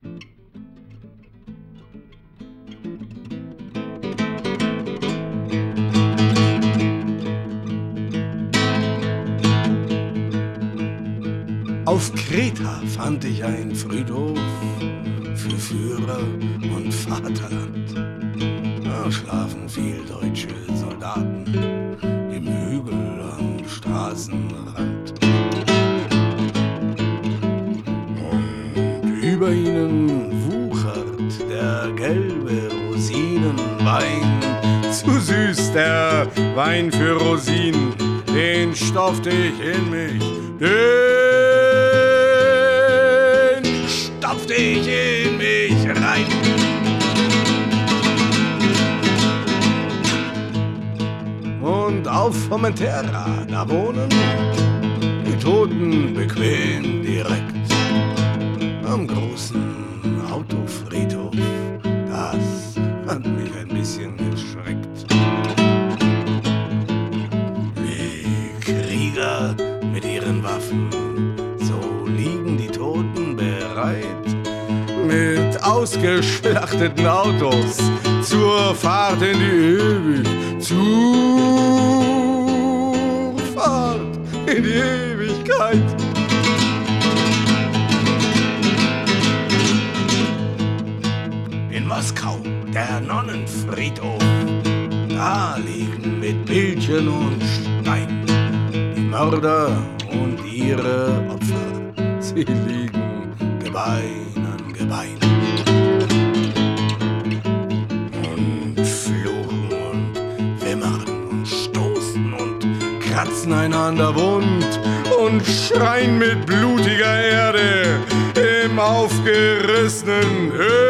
Auf Kreta fand ich einen Friedhof für Führer und Vaterland. Da schlafen viel deutsche Soldaten im Hügel am Straßenrand. Und über ihnen wuchert der gelbe Rosinenwein. Zu süß der Wein für Rosinen, den stopfte ich in mich. Den stopfte ich in mich rein. Und auf Formentera, da wohnen die Toten bequem direkt am großen Autofriedhof. Das hat mich ein bisschen geschreckt. Wie Krieger mit ihren Waffen, so liegen die Toten bereit, mit ausgeschlachteten Autos zur Fahrt in die Ewigkeit. In Moskau, der Nonnenfriedhof, da liegen mit Bildchen und Stein die Mörder und ihre Opfer. Sie liegen Gebein an Gebein und fluchen und wimmern und stoßen und kratzen einander wund und schreien mit blutiger Erde im aufgerissenen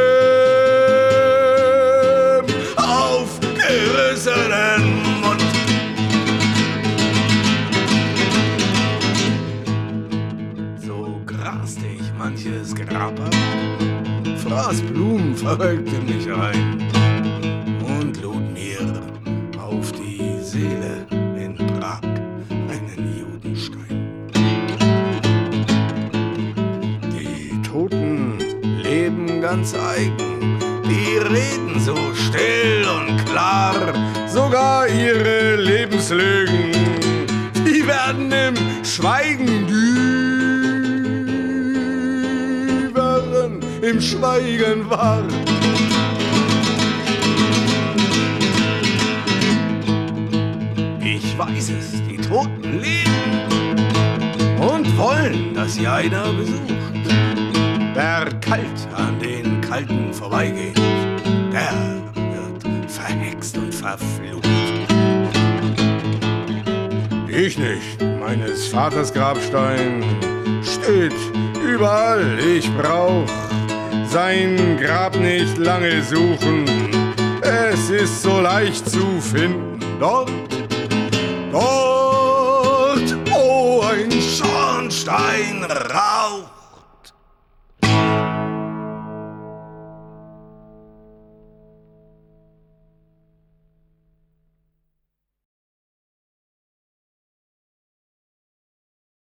Mund. So graste ich manches Grab ab, fraß Blumen verwelkt in mich ein und lud mir auf die Seele in Prag einen Judenstein. Die Toten leben ganz eigen, die reden so still und klar, sogar ihre Lebenslügen, die werden im Schweigen, im Schweigen wahr. Ich weiß es, die Toten leben und wollen, dass sie einer besucht. Wer kalt an den Kalten vorbeigeht, der wird verhext und verflucht. Ich nicht, meines Vaters Grabstein steht überall, ich brauch sein Grab nicht lange suchen, es ist so leicht zu finden. Dort, wo ein Schornstein raucht.